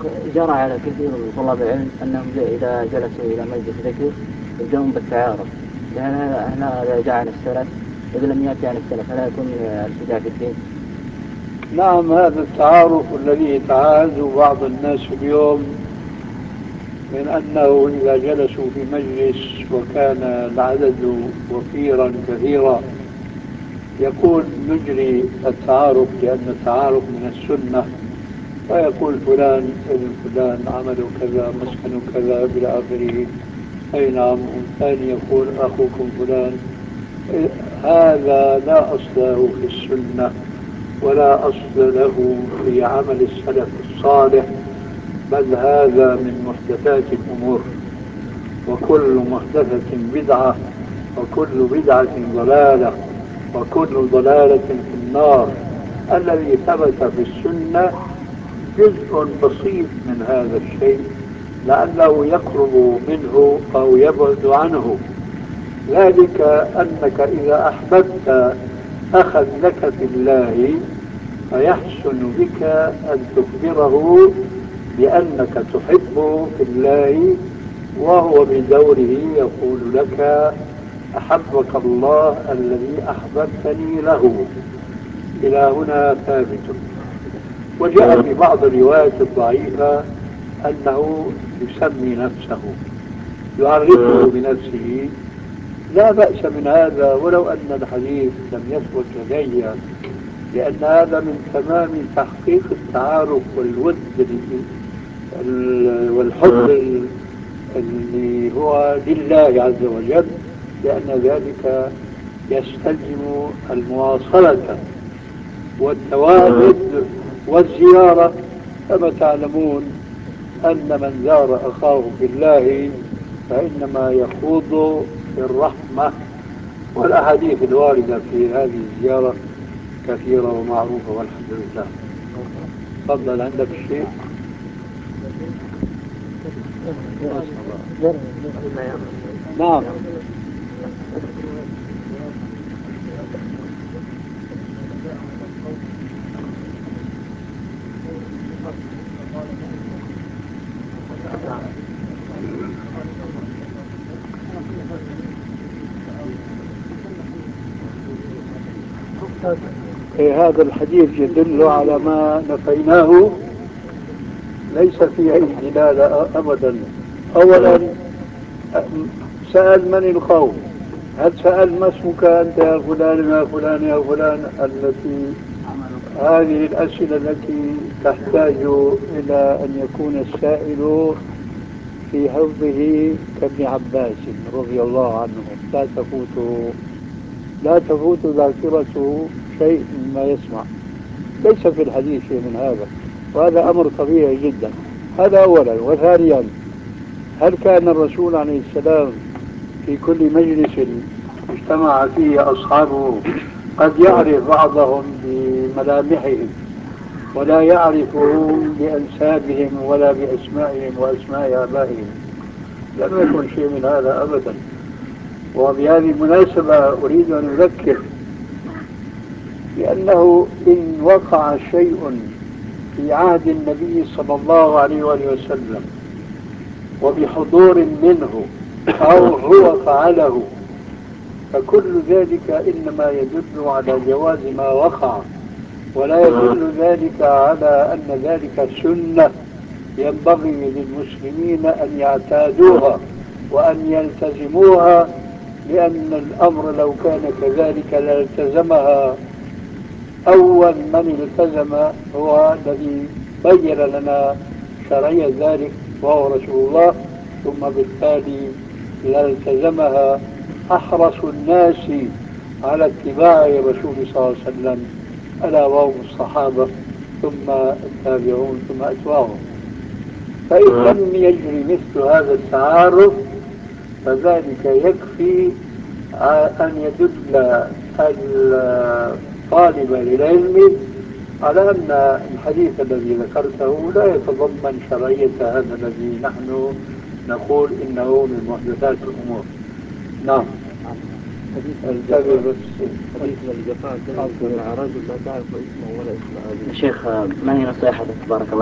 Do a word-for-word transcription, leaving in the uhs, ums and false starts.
جرى على كثير من طلاب العلم أنهم إذا جلسوا إلى مجلس ذكر يبدأون بالتعارف، هل هذا جاء عن السلف؟ إذا لم يأتي عن السلف فلا يكون ابتداع في الدين؟ نعم، هذا التعارف الذي يتعاهده بعض الناس اليوم من أنه إذا جلسوا في مجلس وكان العدد وفيرا كثيرا يكون يجري التعارف، لأن التعارف من السنة، فيقول فلان ابن فلان عملوا كذا مسكنوا كذا إلى آخره، أي نعم، والثاني يقول أخوكم فلان. هذا لا أصل له في السنة ولا أصل له في عمل السلف الصالح، بل هذا من محدثات الأمور، وكل محدثة بدعة وكل بدعة ضلالة وكل ضلالة في النار. الذي ثبت في السنة جزء بسيط من هذا الشيء لعله يقرب منه أو يبعد عنه، ذلك أنك إذا أحببت أخا لك في الله فيحسن بك أن تخبره بأنك تحبه في الله، وهو بدوره يقول لك أحبك الله الذي أحببتني له. إلى هنا ثابت. وجاء في بعض الروايات الضعيفة أنه يسمي نفسه، يعرفه بنفسه، لا بأس من هذا ولو أن الحديث لم يثبت لدي، لأن هذا من تمام تحقيق التعارف والود والحب اللي هو لله عز وجل، لأن ذلك يستلزم المواصلة والتواجد والزيارة. كما تعلمون أن من زار أخاه بالله فإنما يخوض في الرحمة، والأحاديث الواردة في هذه الزيارة كثيرة ومعروفة والحمد لله. تفضل، عندك شيء؟ نعم. إيه، هذا الحديث يدل على ما نفيناه، ليس فيه أي دلالة أبدا. أولا سأل من القوم؟ هل سأل ما اسمك أنت يا فلان يا فلان يا فلان؟ التي هذه الأسئلة التي تحتاج إلى أن يكون السائل في حفظه كابن عباس رضي الله عنه، لا تفوت لا تفوت ذاكرته شيء مما يسمع. ليس في الحديث شيء من هذا، وهذا أمر طبيعي جدا. هذا أولا. وثانيا، هل كان الرسول عليه السلام في كل مجلس اجتمع فيه أصحابه قد يعرف بعضهم بملامحهم ولا يعرفهم بأنسابهم ولا بأسمائهم وأسماء آبائهم؟ لم يكن شيء من هذا أبدا. وبهذه المناسبة أريد أن أذكر بأنه إن وقع شيء في عهد النبي صلى الله عليه وآله وسلم وبحضور منه أو هو فعله، فكل ذلك إنما يدل على جواز ما وقع، ولا يدل ذلك على أن ذلك سنة ينبغي للمسلمين أن يعتادوها وأن يلتزموها، لأن الأمر لو كان كذلك لالتزمها. أول من التزم هو الذي بين لنا شرعية ذلك وهو رسول الله، ثم بالتالي لالتزمها أحرص الناس على اتباع الرسول صلى الله عليه وسلم، ألا وهم الصحابة ثم التابعون ثم أتباعهم. فإن لم يجري مثل هذا التعارف فذلك يكفي أن يدل الطالب للعلم على أن الحديث الذي ذكرته لا يتضمن شرعية هذا الذي نحن نقول إنه من محدثات الأمور. نعم. حديث الجفاء مع رجل لا تعرف اسمه ولا اسم أبيه. شيخ، ما هي نصيحتك بارك الله